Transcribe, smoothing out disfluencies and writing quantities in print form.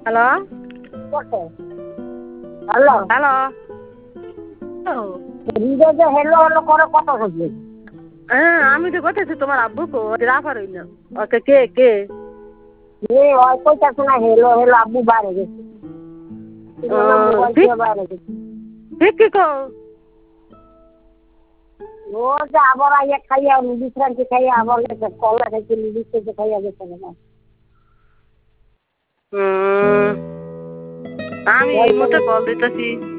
Hello hello hello হৃদয় যে hello hello করে কত হচ্ছে? হ্যাঁ আমি তো করতেছি তোমার আব্বু কো রাফার হই না ওকে কে কে ওই কইতাছে না হেলো হেলো আব্বু বাইরে গেছে। মোবাইল ঠিক দিয়ে বাইরে গেছে। ঠিক কি কো ও যে আবার আইয়া খাইয়া বিশ্রান্তি খাইয়া আবার গেছে কলা খাইছে লিডিস থেকে খাইয়া গেছে না। আমি এই মুহূর্তে কল দিতেছি